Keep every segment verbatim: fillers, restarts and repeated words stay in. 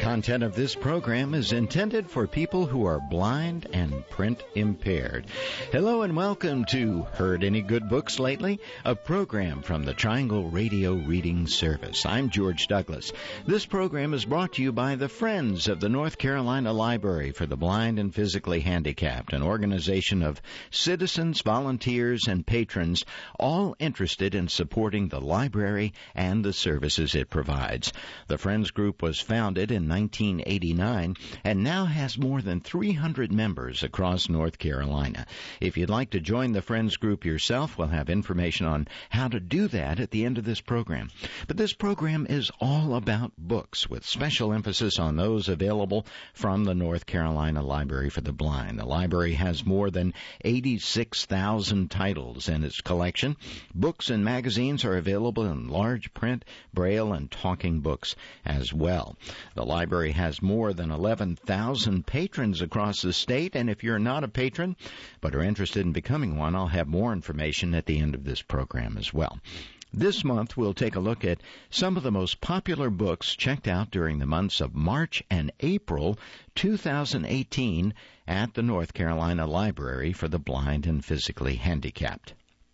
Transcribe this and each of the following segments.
content of this program is intended for people who are blind and print impaired. Hello and welcome to Heard Any Good Books Lately, a program from the Triangle Radio Reading Service. I'm George Douglas. This program is brought to you by the Friends of the North Carolina Library for the Blind and Physically Handicapped, an organization of citizens, volunteers, and patrons, all interested in supporting the library and the services it provides. The Friends Group was founded in nineteen eighty-nine and now has more than three hundred members across North Carolina. If you'd like to join the Friends Group yourself, we'll have information on how to do that at the end of this program. But this program is all about books, with special emphasis on those available from the North Carolina Library for the Blind. The library has more than eighty-six thousand titles in its collection. Books and magazines are available in large print, braille, and talking books as well. The library has more than eleven thousand patrons across the state, and if you're not a patron but are interested in becoming one, I'll have more information at the end of this program as well. This month, we'll take a look at some of the most popular books checked out during the months of March and April two thousand eighteen at the North Carolina Library for the Blind and Physically Handicapped.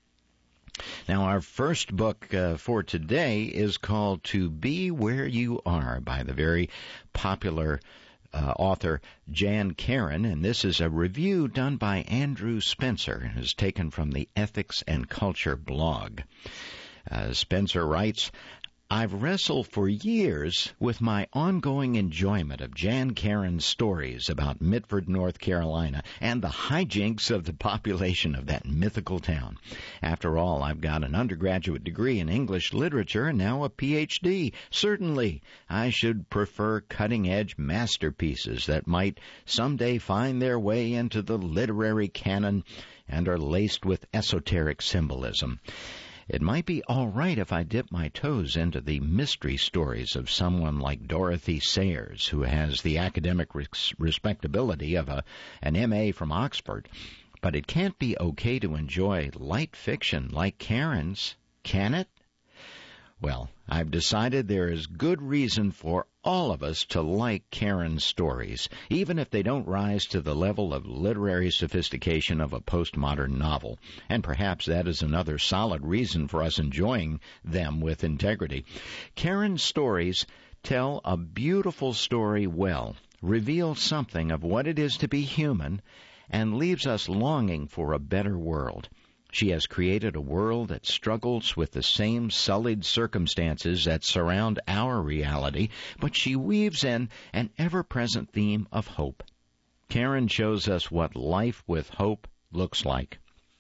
Now, our first book uh, for today is called To Be Where You Are by the very popular uh, author Jan Karon, and this is a review done by Andrew Spencer, and is taken from the Ethics and Culture blog. Uh, Spencer writes, I've wrestled for years with my ongoing enjoyment of Jan Karon's stories about Mitford, North Carolina, and the hijinks of the population of that mythical town. After all, I've got an undergraduate degree in English literature and now a P H D. Certainly, I should prefer cutting-edge masterpieces that might someday find their way into the literary canon and are laced with esoteric symbolism. It might be all right if I dip my toes into the mystery stories of someone like Dorothy Sayers, who has the academic res- respectability of a, an M A from Oxford. But it can't be okay to enjoy light fiction like Karon's, can it? Well, I've decided there is good reason for all of us to like Karon's stories, even if they don't rise to the level of literary sophistication of a postmodern novel. And perhaps that is another solid reason for us enjoying them with integrity. Karon's stories tell a beautiful story well, reveal something of what it is to be human, and leaves us longing for a better world. She has created a world that struggles with the same sullied circumstances that surround our reality, but she weaves in an ever-present theme of hope. Karon shows us what life with hope looks like.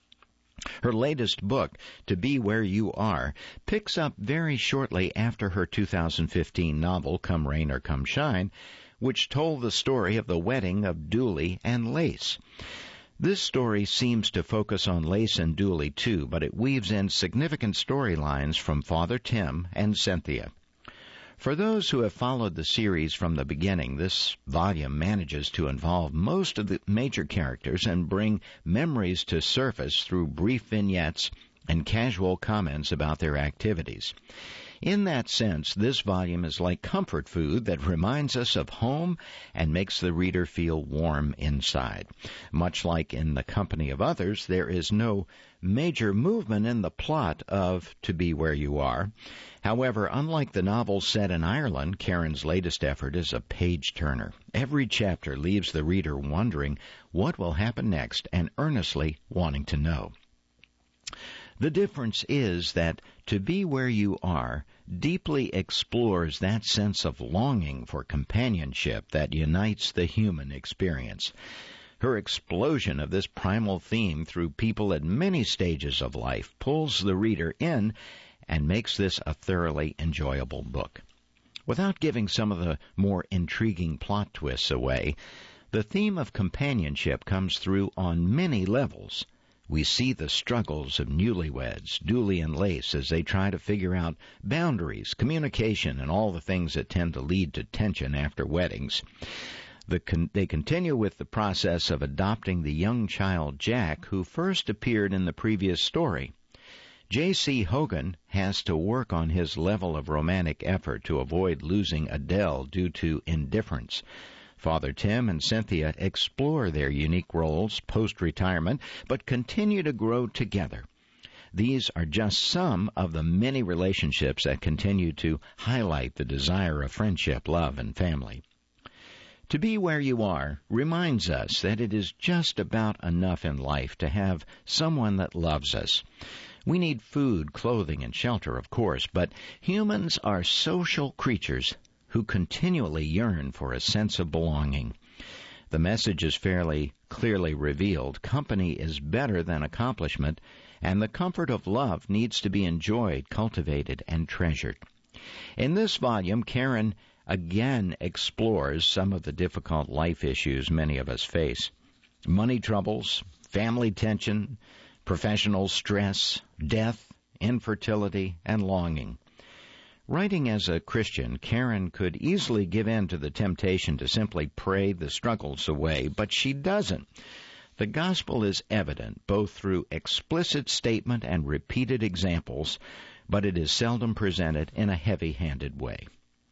Her latest book, To Be Where You Are, picks up very shortly after her two thousand fifteen novel, Come Rain or Come Shine, which told the story of the wedding of Dooley and Lace. This story seems to focus on Lace and Dooley, too, but it weaves in significant storylines from Father Tim and Cynthia. For those who have followed the series from the beginning, this volume manages to involve most of the major characters and bring memories to surface through brief vignettes and casual comments about their activities. In that sense, this volume is like comfort food that reminds us of home and makes the reader feel warm inside. Much like In the Company of Others, there is no major movement in the plot of To Be Where You Are. However, unlike the novel set in Ireland, Karon's latest effort is a page-turner. Every chapter leaves the reader wondering what will happen next and earnestly wanting to know. The difference is that To Be Where You Are deeply explores that sense of longing for companionship that unites the human experience. Her explosion of this primal theme through people at many stages of life pulls the reader in and makes this a thoroughly enjoyable book. Without giving some of the more intriguing plot twists away, the theme of companionship comes through on many levels. We see the struggles of newlyweds, Dooley and Lace, as they try to figure out boundaries, communication, and all the things that tend to lead to tension after weddings. The con- they continue with the process of adopting the young child Jack, who first appeared in the previous story. J C. Hogan has to work on his level of romantic effort to avoid losing Adele due to indifference. Father Tim and Cynthia explore their unique roles post-retirement, but continue to grow together. These are just some of the many relationships that continue to highlight the desire of friendship, love, and family. To be where you are reminds us that it is just about enough in life to have someone that loves us. We need food, clothing, and shelter, of course, but humans are social creatures who continually yearn for a sense of belonging. The message is fairly clearly revealed. Company is better than accomplishment, and the comfort of love needs to be enjoyed, cultivated, and treasured. In this volume, Karen again explores some of the difficult life issues many of us face. Money troubles, family tension, professional stress, death, infertility, and longing. Writing as a Christian, Karen could easily give in to the temptation to simply pray the struggles away, but she doesn't. The gospel is evident both through explicit statement and repeated examples, but it is seldom presented in a heavy-handed way.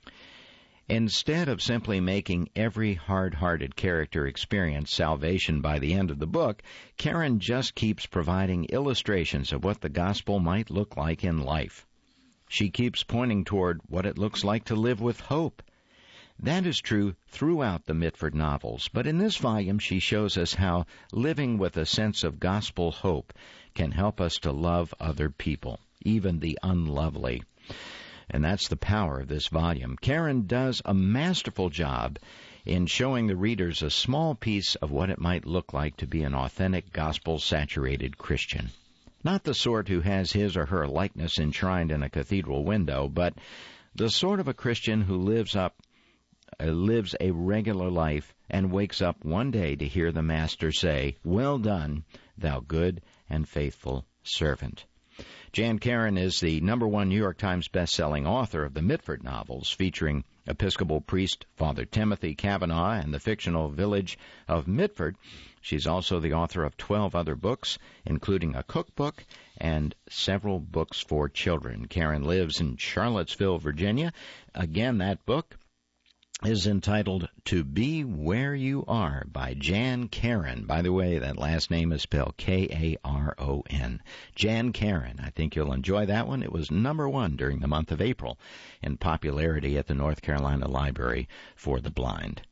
Instead of simply making every hard-hearted character experience salvation by the end of the book, Karen just keeps providing illustrations of what the gospel might look like in life. She keeps pointing toward what it looks like to live with hope. That is true throughout the Mitford novels, but in this volume she shows us how living with a sense of gospel hope can help us to love other people, even the unlovely. And that's the power of this volume. Karen does a masterful job in showing the readers a small piece of what it might look like to be an authentic, gospel-saturated Christian. Not the sort who has his or her likeness enshrined in a cathedral window, but the sort of a Christian who lives up, uh, lives a regular life and wakes up one day to hear the Master say, "Well done, thou good and faithful servant." Jan Karen is the number one New York Times best-selling author of the Mitford novels, featuring Episcopal priest Father Timothy Kavanaugh and the fictional village of Mitford. She's also the author of twelve other books, including a cookbook and several books for children. Karen lives in Charlottesville, Virginia. Again, that book is entitled To Be Where You Are by Jan Karen. By the way, that last name is spelled K A R O N. Jan Karen. I think you'll enjoy that one. It was number one during the month of April in popularity at the North Carolina Library for the Blind.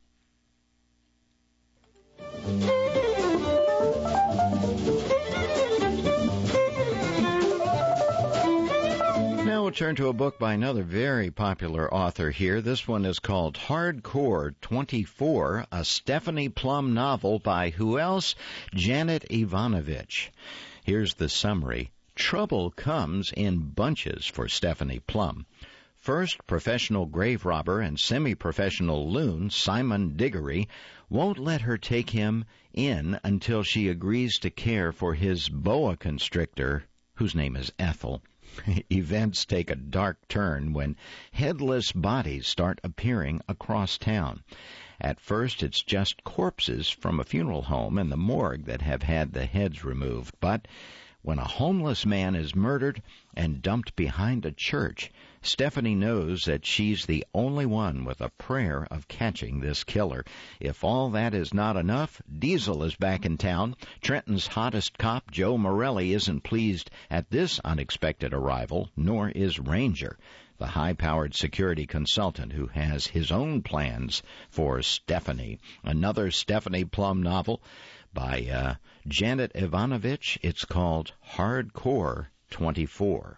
Now we'll turn to a book by another very popular author here. This one is called Hardcore twenty-four, a Stephanie Plum novel by who else? Janet Evanovich. Here's the summary. Trouble comes in bunches for Stephanie Plum. First, professional grave robber and semi-professional loon Simon Diggory won't let her take him in until she agrees to care for his boa constrictor, whose name is Ethel. Events take a dark turn when headless bodies start appearing across town. At first, it's just corpses from a funeral home and the morgue that have had the heads removed. But when a homeless man is murdered and dumped behind a church, Stephanie knows that she's the only one with a prayer of catching this killer. If all that is not enough, Diesel is back in town. Trenton's hottest cop, Joe Morelli, isn't pleased at this unexpected arrival, nor is Ranger, the high-powered security consultant who has his own plans for Stephanie. Another Stephanie Plum novel by uh, Janet Evanovich. It's called Hardcore twenty-four.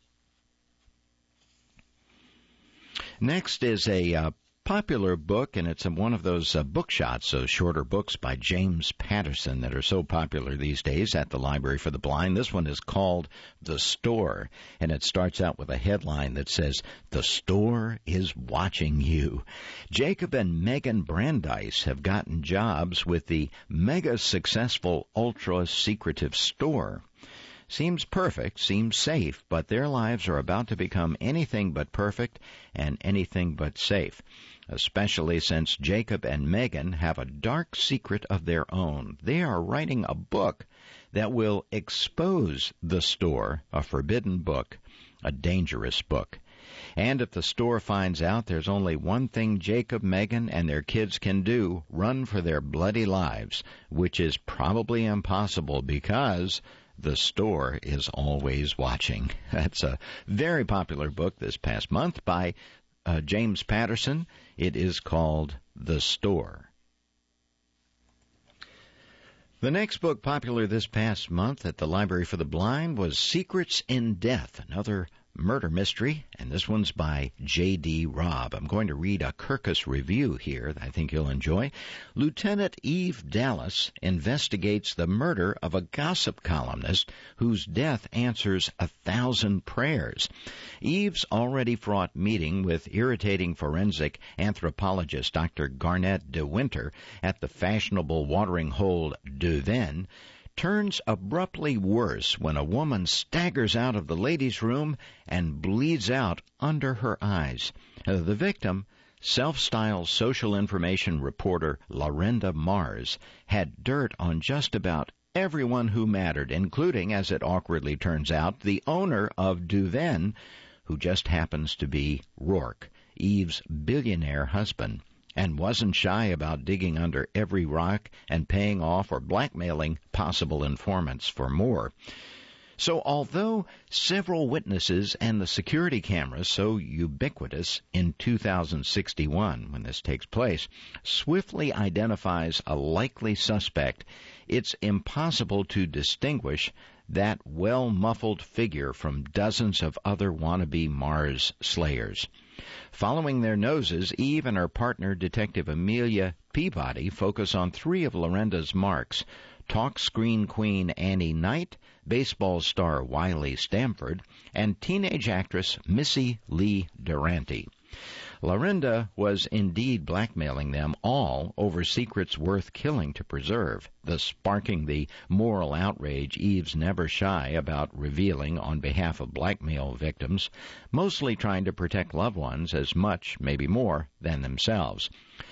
Next is a uh, popular book, and it's one of those uh, book shots, those shorter books by James Patterson that are so popular these days at the Library for the Blind. This one is called The Store, and it starts out with a headline that says, "The store is watching you." Jacob and Megan Brandeis have gotten jobs with the mega-successful, ultra-secretive store. Seems perfect, seems safe, but their lives are about to become anything but perfect and anything but safe, especially since Jacob and Megan have a dark secret of their own. They are writing a book that will expose the store, a forbidden book, a dangerous book. And if the store finds out there's only one thing Jacob, Megan, and their kids can do, run for their bloody lives, which is probably impossible because the store is always watching. That's a very popular book this past month by uh, James Patterson. It is called The Store. The next book popular this past month at the Library for the Blind was Secrets in Death, another murder mystery, and this one's by J D. Robb. I'm going to read a Kirkus review here that I think you'll enjoy. Lieutenant Eve Dallas investigates the murder of a gossip columnist whose death answers a thousand prayers. Eve's already fraught meeting with irritating forensic anthropologist Doctor Garnett De Winter at the fashionable watering hole Deuven turns abruptly worse when a woman staggers out of the ladies' room and bleeds out under her eyes. Uh, the victim, self-styled social information reporter Lorenda Mars, had dirt on just about everyone who mattered, including, as it awkwardly turns out, the owner of Deuven, who just happens to be Rourke, Eve's billionaire husband, and wasn't shy about digging under every rock and paying off or blackmailing possible informants for more. So although several witnesses and the security cameras, so ubiquitous in two thousand sixty-one when this takes place, swiftly identifies a likely suspect, it's impossible to distinguish that well-muffled figure from dozens of other wannabe Mars slayers. Following their noses, Eve and her partner, Detective Amelia Peabody, focus on three of Lorenda's marks: talk screen queen Annie Knight, baseball star Wiley Stamford, and teenage actress Missy Lee Durante. Lorenda was indeed blackmailing them all over secrets worth killing to preserve, thus sparking the moral outrage Eve's never shy about revealing on behalf of blackmail victims, mostly trying to protect loved ones as much, maybe more, than themselves.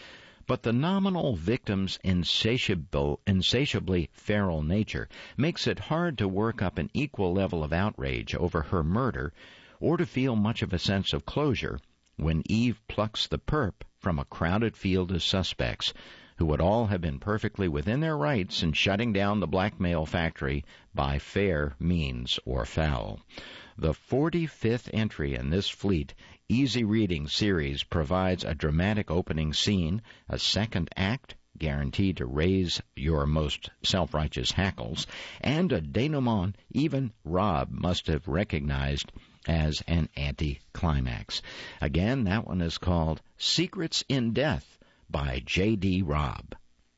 But the nominal victim's insatiable, insatiably feral nature makes it hard to work up an equal level of outrage over her murder or to feel much of a sense of closure when Eve plucks the perp from a crowded field of suspects who would all have been perfectly within their rights in shutting down the blackmail factory by fair means or foul. The forty-fifth entry in this fleet, easy-reading series provides a dramatic opening scene, a second act, guaranteed to raise your most self-righteous hackles, and a denouement even Robb must have recognized as an anti-climax. Again, that one is called Secrets in Death by J D. Robb.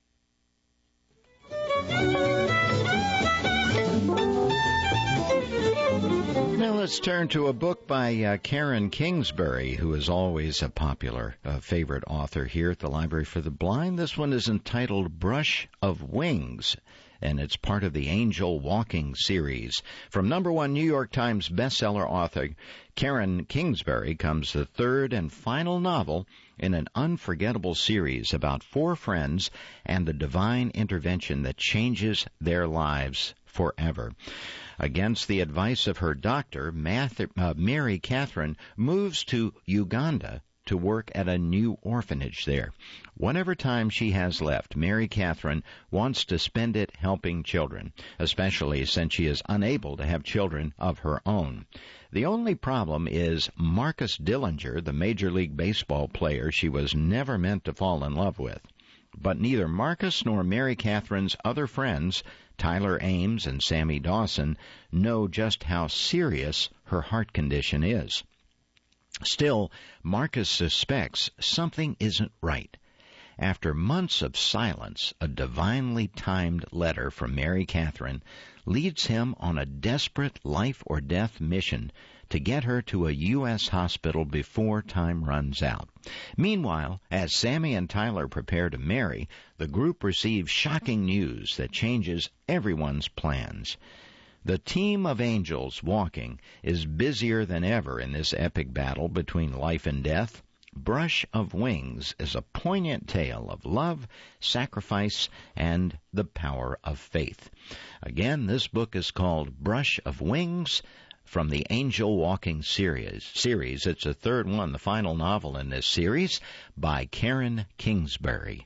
Now let's turn to a book by uh, Karen Kingsbury, who is always a popular uh, favorite author here at the Library for the Blind. This one is entitled Brush of Wings, and it's part of the Angel Walking series. From number one New York Times bestseller author Karen Kingsbury comes the third and final novel in an unforgettable series about four friends and the divine intervention that changes their lives forever. Against the advice of her doctor, Math- uh, Mary Catherine moves to Uganda to work at a new orphanage there. Whatever time she has left, Mary Catherine wants to spend it helping children, especially since she is unable to have children of her own. The only problem is Marcus Dillinger, the Major League Baseball player she was never meant to fall in love with. But neither Marcus nor Mary Catherine's other friends, Tyler Ames and Sammy Dawson, know just how serious her heart condition is. Still, Marcus suspects something isn't right. After months of silence, a divinely timed letter from Mary Catherine leads him on a desperate life-or-death mission to get her to a U S hospital before time runs out. Meanwhile, as Sammy and Tyler prepare to marry, the group receives shocking news that changes everyone's plans. The team of angels walking is busier than ever in this epic battle between life and death. Brush of Wings is a poignant tale of love, sacrifice, and the power of faith. Again, this book is called Brush of Wings from the Angel Walking series. series. It's the third one, the final novel in this series, by Karen Kingsbury.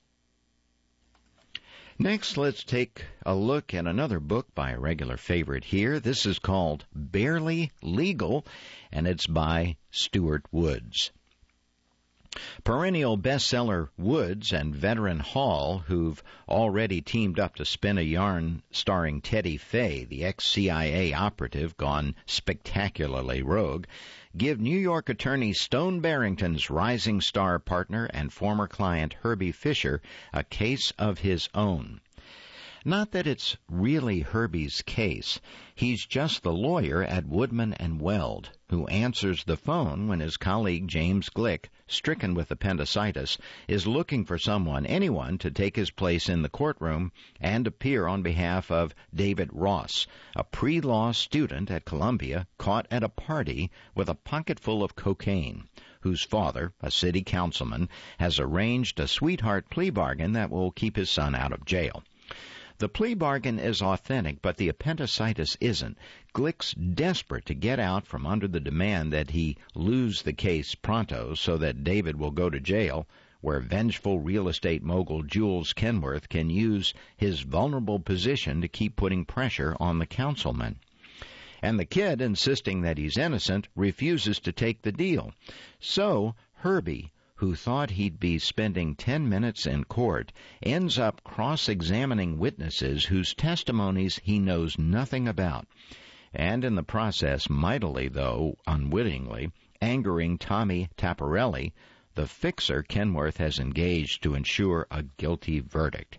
Next, let's take a look at another book by a regular favorite here. This is called Barely Legal, and it's by Stuart Woods. Perennial bestseller Woods and veteran Hall, who've already teamed up to spin a yarn starring Teddy Fay, the ex-C I A operative gone spectacularly rogue, give New York attorney Stone Barrington's rising star partner and former client Herbie Fisher a case of his own. Not that it's really Herbie's case. He's just the lawyer at Woodman and Weld, who answers the phone when his colleague James Glick, stricken with appendicitis, is looking for someone, anyone, to take his place in the courtroom and appear on behalf of David Ross, a pre-law student at Columbia caught at a party with a pocketful of cocaine, whose father, a city councilman, has arranged a sweetheart plea bargain that will keep his son out of jail. The plea bargain is authentic, but the appendicitis isn't. Glick's desperate to get out from under the demand that he lose the case pronto so that David will go to jail, where vengeful real estate mogul Jules Kenworth can use his vulnerable position to keep putting pressure on the councilman. And the kid, insisting that he's innocent, refuses to take the deal. So Herbie, who thought he'd be spending ten minutes in court, ends up cross-examining witnesses whose testimonies he knows nothing about, and in the process, mightily, though unwittingly, angering Tommy Taparelli, the fixer Kenworth has engaged to ensure a guilty verdict.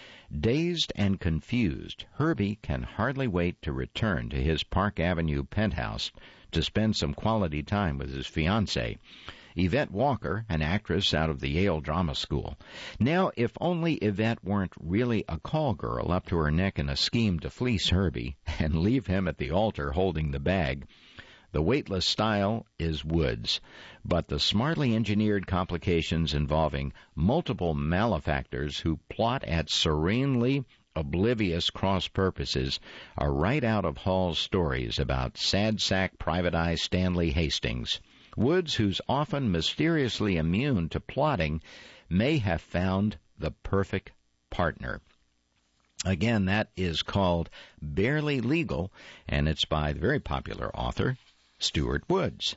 Dazed and confused, Herbie can hardly wait to return to his Park Avenue penthouse to spend some quality time with his fiancée, Yvette Walker, an actress out of the Yale Drama School. Now, if only Yvette weren't really a call girl up to her neck in a scheme to fleece Herbie and leave him at the altar holding the bag. The weightless style is Woods, but the smartly engineered complications involving multiple malefactors who plot at serenely oblivious cross-purposes are right out of Hall's stories about sad sack Private Eye Stanley Hastings. Woods, who's often mysteriously immune to plotting, may have found the perfect partner. Again, that is called Barely Legal, and it's by the very popular author, Stuart Woods.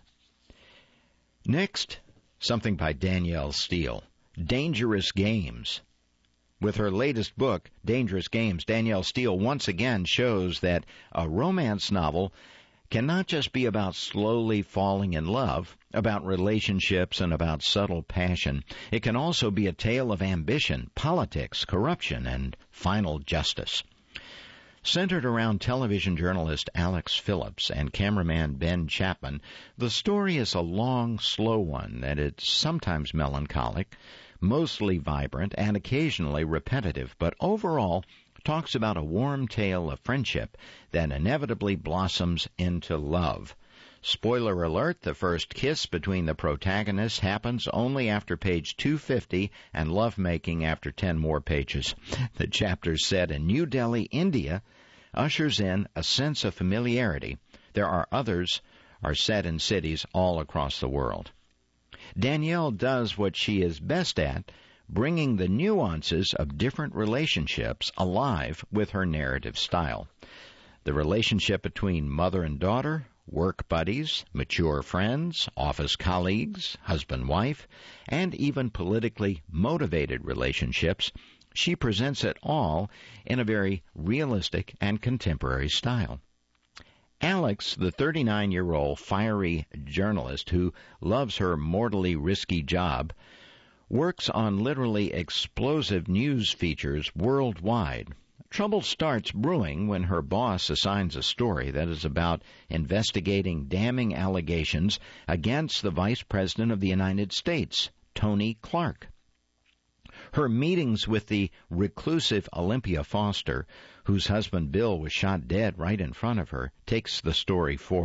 Next, something by Danielle Steele, Dangerous Games. With her latest book, Dangerous Games, Danielle Steele once again shows that a romance novel can not just be about slowly falling in love, about relationships, and about subtle passion. It can also be a tale of ambition, politics, corruption, and final justice. Centered around television journalist Alex Phillips and cameraman Ben Chapman, the story is a long, slow one that is sometimes melancholic, mostly vibrant, and occasionally repetitive, but overall talks about a warm tale of friendship that inevitably blossoms into love. Spoiler alert, the first kiss between the protagonists happens only after page two fifty and lovemaking after ten more pages. The chapter set in New Delhi, India, ushers in a sense of familiarity. There are others are set in cities all across the world. Danielle does what she is best at, bringing the nuances of different relationships alive with her narrative style. The relationship between mother and daughter, work buddies, mature friends, office colleagues, husband-wife, and even politically motivated relationships, she presents it all in a very realistic and contemporary style. Alex, the thirty-nine-year-old fiery journalist who loves her mortally risky job, works on literally explosive news features worldwide. Trouble starts brewing when her boss assigns a story that is about investigating damning allegations against the Vice President of the United States, Tony Clark. Her meetings with the reclusive Olympia Foster, whose husband Bill was shot dead right in front of her, takes the story forward.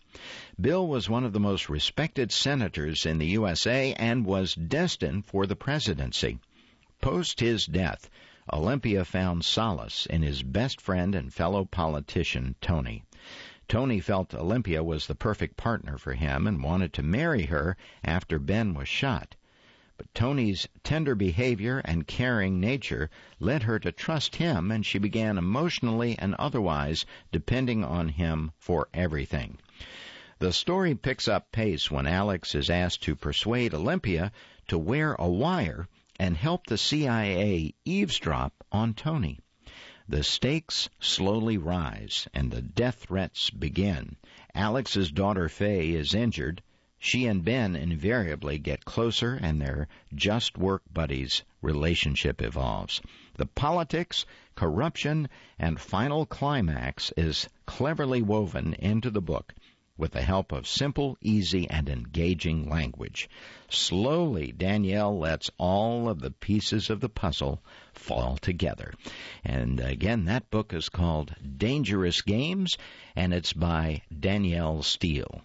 Bill was one of the most respected senators in the U S A and was destined for the presidency. Post his death, Olympia found solace in his best friend and fellow politician, Tony. Tony felt Olympia was the perfect partner for him and wanted to marry her after Ben was shot. But Tony's tender behavior and caring nature led her to trust him, and she began emotionally and otherwise depending on him for everything. The story picks up pace when Alex is asked to persuade Olympia to wear a wire and help the C I A eavesdrop on Tony. The stakes slowly rise, and the death threats begin. Alex's daughter Faye is injured. She and Ben invariably get closer, and their just work buddies relationship evolves. The politics, corruption, and final climax is cleverly woven into the book with the help of simple, easy, and engaging language. Slowly, Danielle lets all of the pieces of the puzzle fall together. And again, that book is called Dangerous Games, and it's by Danielle Steele.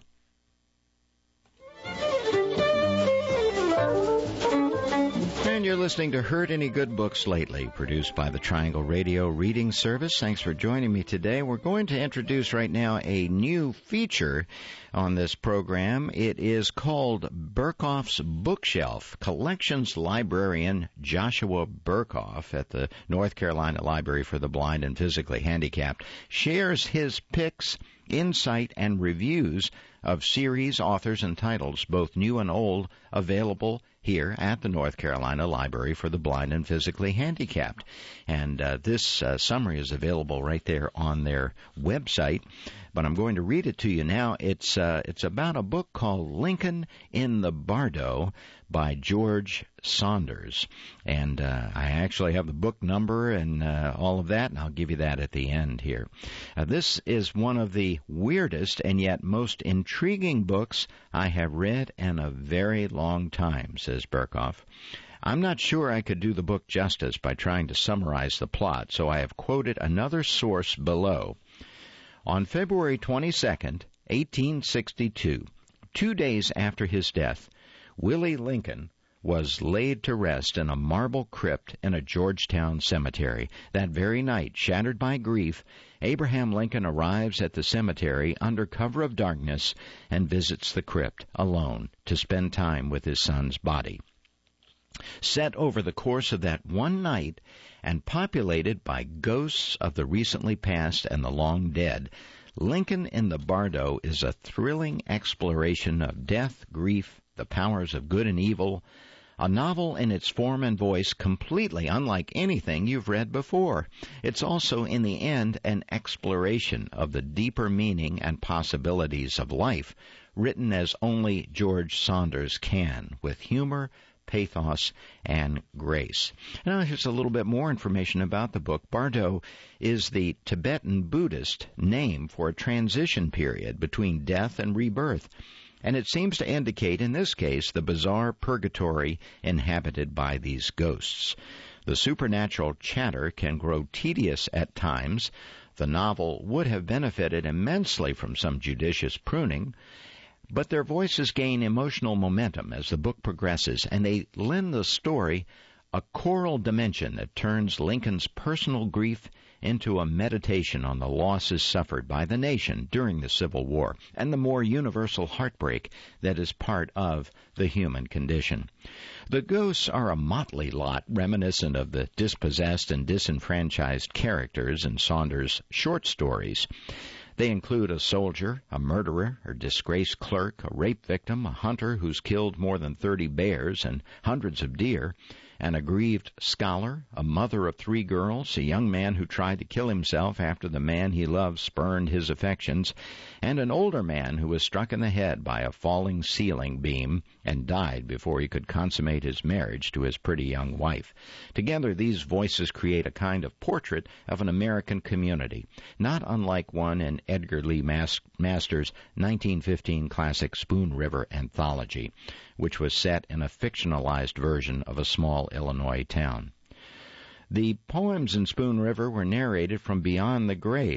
And you're listening to Heard Any Good Books Lately, produced by the Triangle Radio Reading Service. Thanks for joining me today. We're going to introduce right now a new feature on this program. It is called Berkhoff's Bookshelf. Collections librarian Joshua Berkhoff at the North Carolina Library for the Blind and Physically Handicapped shares his picks, insight, and reviews of series, authors, and titles, both new and old, available here at the North Carolina Library for the Blind and Physically Handicapped. And uh, this uh, summary is available right there on their website, but I'm going to read it to you now. It's uh, it's about a book called Lincoln in the Bardo by George Saunders. And uh, I actually have the book number and uh, all of that, and I'll give you that at the end here. Uh, this is one of the weirdest and yet most intriguing books I have read in a very long time, says Berkhoff. I'm not sure I could do the book justice by trying to summarize the plot, so I have quoted another source below. On February twenty-second, eighteen sixty-two, two days after his death, Willie Lincoln was laid to rest in a marble crypt in a Georgetown cemetery. That very night, shattered by grief, Abraham Lincoln arrives at the cemetery under cover of darkness and visits the crypt alone to spend time with his son's body. Set over the course of that one night and populated by ghosts of the recently passed and the long dead, Lincoln in the Bardo is a thrilling exploration of death, grief, the powers of good and evil, a novel in its form and voice completely unlike anything you've read before. It's also, in the end, an exploration of the deeper meaning and possibilities of life, written as only George Saunders can, with humor, pathos, and grace. Now, here's a little bit more information about the book. Bardo is the Tibetan Buddhist name for a transition period between death and rebirth, and it seems to indicate, in this case, the bizarre purgatory inhabited by these ghosts. The supernatural chatter can grow tedious at times. The novel would have benefited immensely from some judicious pruning, but their voices gain emotional momentum as the book progresses, and they lend the story a choral dimension that turns Lincoln's personal grief into a meditation on the losses suffered by the nation during the Civil War and the more universal heartbreak that is part of the human condition. The ghosts are a motley lot reminiscent of the dispossessed and disenfranchised characters in Saunders' short stories. They include a soldier, a murderer, a disgraced clerk, a rape victim, a hunter who's killed more than thirty bears and hundreds of deer, an aggrieved scholar, a mother of three girls, a young man who tried to kill himself after the man he loved spurned his affections, and an older man who was struck in the head by a falling ceiling beam and died before he could consummate his marriage to his pretty young wife. Together, these voices create a kind of portrait of an American community, not unlike one in Edgar Lee Mas- Masters' nineteen fifteen classic Spoon River anthology, which was set in a fictionalized version of a small Illinois town. The poems in Spoon River were narrated from beyond the grave.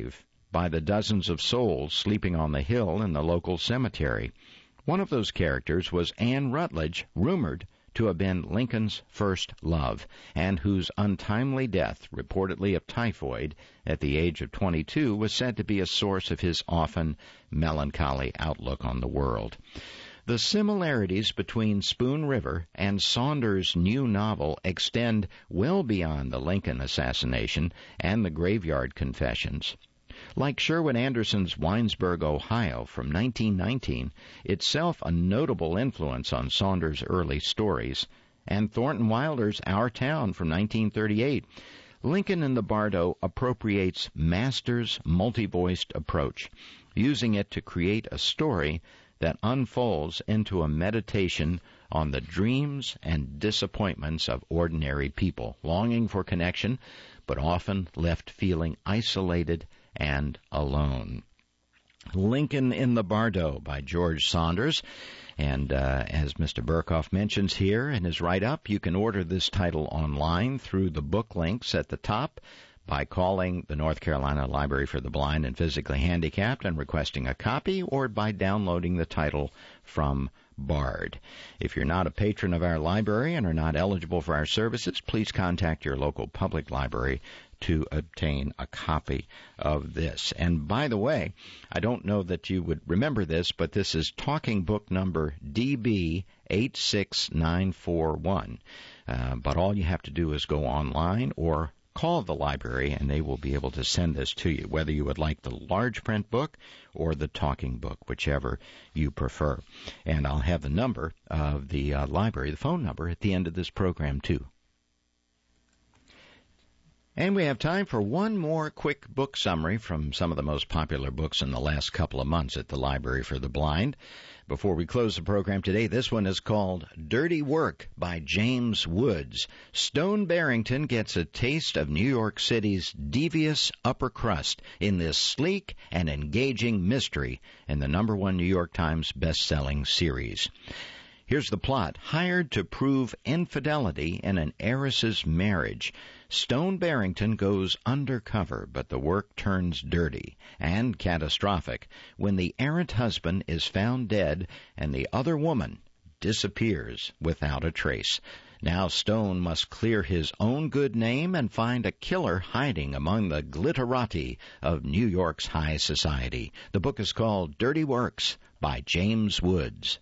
by the dozens of souls sleeping on the hill in the local cemetery. One of those characters was Anne Rutledge, rumored to have been Lincoln's first love, and whose untimely death, reportedly of typhoid, at the age of twenty-two, was said to be a source of his often melancholy outlook on the world. The similarities between Spoon River and Saunders' new novel extend well beyond the Lincoln assassination and the Graveyard Confessions. Like Sherwood Anderson's Winesburg, Ohio from nineteen nineteen, itself a notable influence on Saunders' early stories, and Thornton Wilder's Our Town from nineteen thirty-eight, Lincoln in the Bardo appropriates Master's multi-voiced approach, using it to create a story that unfolds into a meditation on the dreams and disappointments of ordinary people, longing for connection, but often left feeling isolated and alone. Lincoln in the Bardo by George Saunders. And uh, as Mister Berkhoff mentions here in his write-up, you can order this title online through the book links at the top by calling the North Carolina Library for the Blind and Physically Handicapped and requesting a copy, or by downloading the title from Bard. If you're not a patron of our library and are not eligible for our services, please contact your local public library to obtain a copy of this. And by the way, I don't know that you would remember this, but this is talking book number D B eight six nine four one. Uh, but all you have to do is go online or call the library, and they will be able to send this to you, whether you would like the large print book or the talking book, whichever you prefer. And I'll have the number of the uh, library, the phone number, at the end of this program, too. And we have time for one more quick book summary from some of the most popular books in the last couple of months at the Library for the Blind. Before we close the program today, this one is called Dirty Work by James Woods. Stone Barrington gets a taste of New York City's devious upper crust in this sleek and engaging mystery in the number one New York Times best-selling series. Here's the plot. Hired to prove infidelity in an heiress's marriage, Stone Barrington goes undercover, but the work turns dirty and catastrophic when the errant husband is found dead and the other woman disappears without a trace. Now Stone must clear his own good name and find a killer hiding among the glitterati of New York's high society. The book is called Dirty Works by James Woods.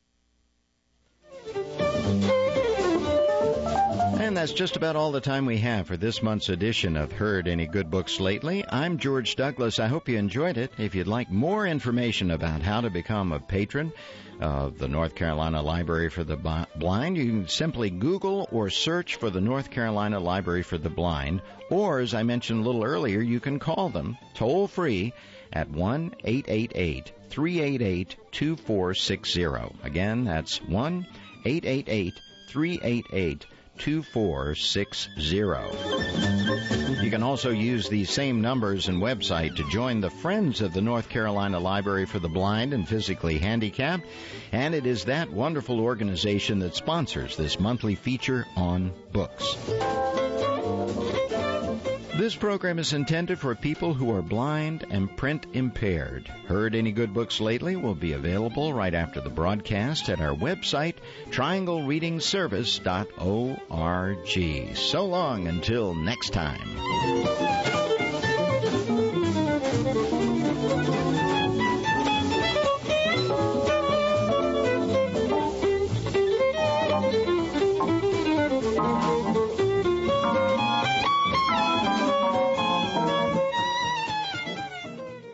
And that's just about all the time we have for this month's edition of Heard Any Good Books Lately. I'm George Douglas. I hope you enjoyed it. If you'd like more information about how to become a patron of the North Carolina Library for the Blind, you can simply Google or search for the North Carolina Library for the Blind. Or, as I mentioned a little earlier, you can call them toll-free at one eight eight eight, three eight eight, two four six zero. Again, that's one eight eight eight, three eight eight, two four six zero. You can also use these same numbers and website to join the Friends of the North Carolina Library for the Blind and Physically Handicapped, and it is that wonderful organization that sponsors this monthly feature on books. This program is intended for people who are blind and print impaired. Heard Any Good Books Lately will be available right after the broadcast at our website, triangle reading service dot org. So long until next time.